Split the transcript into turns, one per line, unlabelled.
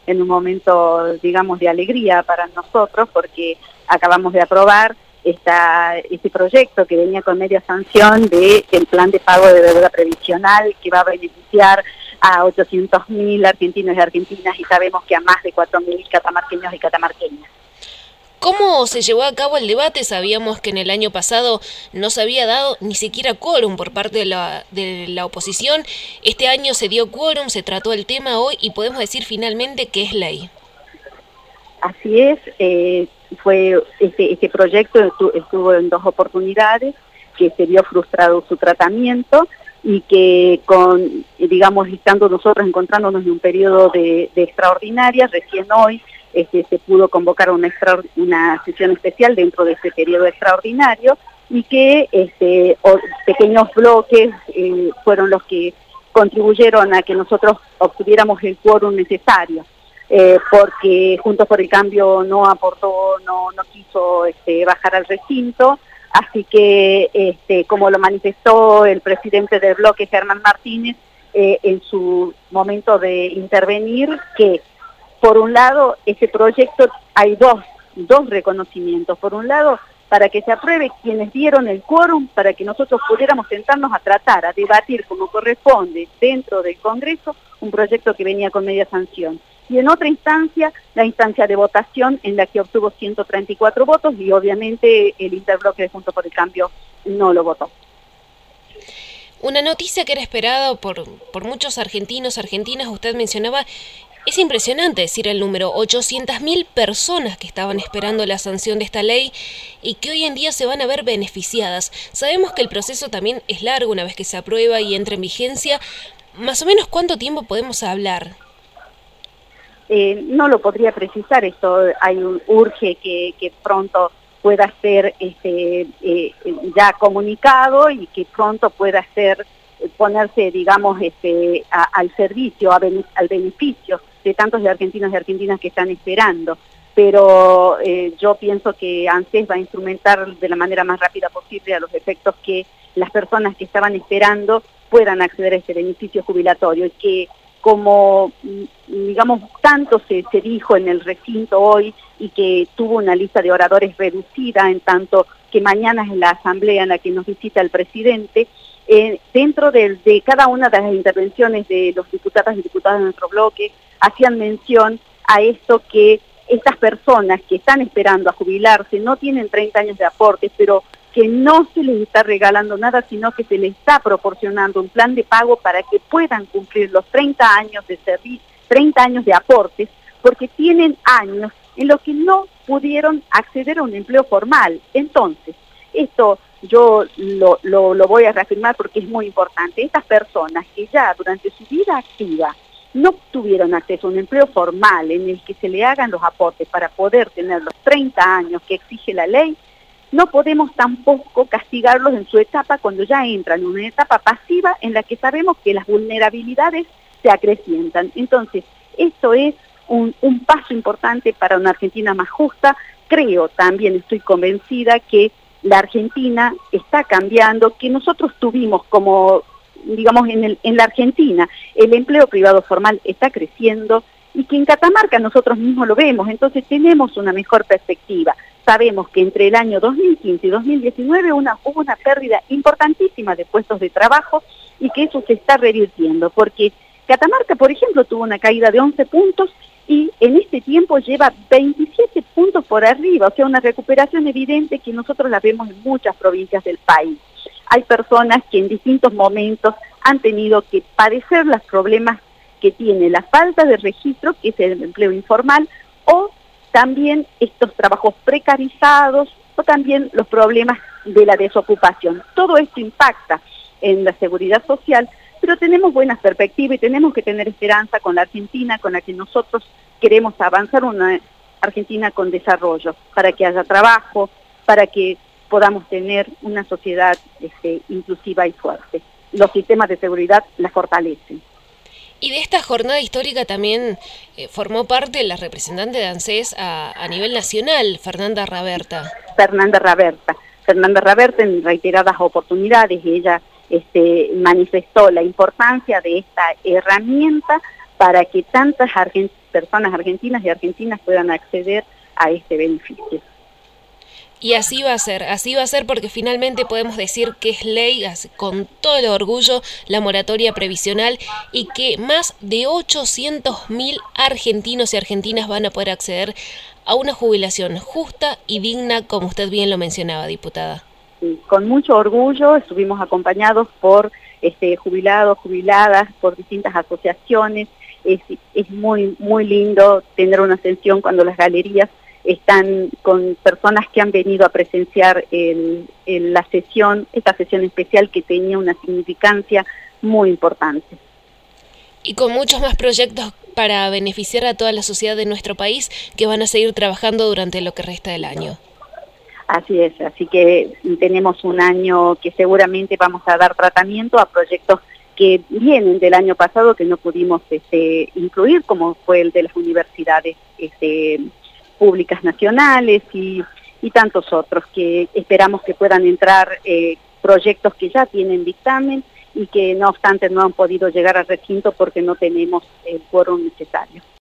en un momento, digamos, de alegría para nosotros, porque acabamos de aprobar este proyecto que venía con media sanción del plan de pago de deuda previsional, que va a beneficiar a 800.000 argentinos y argentinas, y sabemos que a más de 4.000 catamarqueños y catamarqueñas.
¿Cómo se llevó a cabo el debate? Sabíamos que en el año pasado no se había dado ni siquiera quórum por parte de la oposición. Este año se dio quórum, se trató el tema hoy y podemos decir finalmente que es ley.
Así es, fue este proyecto estuvo en 2 oportunidades, que se vio frustrado su tratamiento y que digamos, estando nosotros encontrándonos en un periodo de extraordinaria, recién hoy se pudo convocar una sesión especial dentro de ese periodo extraordinario, y que pequeños bloques fueron los que contribuyeron a que nosotros obtuviéramos el quórum necesario. Porque Juntos por el Cambio no aportó, no quiso bajar al recinto, así que como lo manifestó el presidente del bloque, Germán Martínez, en su momento de intervenir, que por un lado ese proyecto hay dos reconocimientos. Por un lado, para que se apruebe quienes dieron el quórum, para que nosotros pudiéramos sentarnos a tratar, a debatir como corresponde dentro del Congreso, un proyecto que venía con media sanción. Y en otra instancia, la instancia de votación, en la que obtuvo 134 votos, y obviamente el interbloque de Juntos por el Cambio no lo votó.
Una noticia que era esperada por muchos argentinos, argentinas, usted mencionaba. Es impresionante decir el número, 800.000 personas que estaban esperando la sanción de esta ley y que hoy en día se van a ver beneficiadas. Sabemos que el proceso también es largo una vez que se aprueba y entra en vigencia. ¿Más o menos cuánto tiempo podemos hablar?
No lo podría precisar, esto urge que pronto pueda ser ya comunicado y que pronto pueda ser ponerse, digamos, al servicio, al beneficio de tantos de argentinos y argentinas que están esperando. Pero yo pienso que ANSES va a instrumentar de la manera más rápida posible a los efectos que las personas que estaban esperando puedan acceder a este beneficio jubilatorio, y que, como, digamos, tanto se dijo en el recinto hoy, y que tuvo una lista de oradores reducida, en tanto que mañana es la asamblea en la que nos visita el presidente, dentro de cada una de las intervenciones de los diputadas y diputados de nuestro bloque, hacían mención a esto, que estas personas que están esperando a jubilarse no tienen 30 años de aportes, pero que no se les está regalando nada, sino que se les está proporcionando un plan de pago para que puedan cumplir los 30 años de servicio, 30 años de aportes, porque tienen años en los que no pudieron acceder a un empleo formal. Entonces, esto yo lo voy a reafirmar porque es muy importante. Estas personas que ya durante su vida activa no tuvieron acceso a un empleo formal en el que se le hagan los aportes para poder tener los 30 años que exige la ley, no podemos tampoco castigarlos en su etapa cuando ya entran en una etapa pasiva en la que sabemos que las vulnerabilidades se acrecientan. Entonces, esto es un paso importante para una Argentina más justa. Creo, también estoy convencida que la Argentina está cambiando, que nosotros tuvimos como, digamos, en la Argentina el empleo privado formal está creciendo, y que en Catamarca nosotros mismos lo vemos. Entonces tenemos una mejor perspectiva. Sabemos que entre el año 2015 y 2019 hubo una pérdida importantísima de puestos de trabajo, y que eso se está revirtiendo, porque Catamarca, por ejemplo, tuvo una caída de 11 puntos y en este tiempo lleva 27 puntos por arriba, o sea, una recuperación evidente que nosotros la vemos en muchas provincias del país. Hay personas que en distintos momentos han tenido que padecer los problemas que tiene la falta de registro, que es el empleo informal, o también estos trabajos precarizados, o también los problemas de la desocupación. Todo esto impacta en la seguridad social, pero tenemos buenas perspectivas y tenemos que tener esperanza con la Argentina, con la que nosotros queremos avanzar, una Argentina con desarrollo, para que haya trabajo, para que podamos tener una sociedad inclusiva y fuerte. Los sistemas de seguridad la fortalecen.
Y de esta jornada histórica también formó parte la representante de ANSES a nivel nacional, Fernanda Raberta.
Fernanda Raberta, en reiteradas oportunidades, ella manifestó la importancia de esta herramienta para que tantas personas argentinas y argentinas puedan acceder a este beneficio.
Y así va a ser porque finalmente podemos decir que es ley, con todo el orgullo, la moratoria previsional y que más de 800.000 argentinos y argentinas van a poder acceder a una jubilación justa y digna, como usted bien lo mencionaba, diputada.
Con mucho orgullo estuvimos acompañados por jubilados, jubiladas, por distintas asociaciones. Es muy lindo tener una ascensión cuando las galerías están con personas que han venido a presenciar esta sesión especial que tenía una significancia muy importante.
Y con muchos más proyectos para beneficiar a toda la sociedad de nuestro país que van a seguir trabajando durante lo que resta del año.
Así es, así que tenemos un año que seguramente vamos a dar tratamiento a proyectos que vienen del año pasado que no pudimos incluir, como fue el de las universidades públicas nacionales y tantos otros que esperamos que puedan entrar, proyectos que ya tienen dictamen y que no obstante no han podido llegar al recinto porque no tenemos el quórum necesario.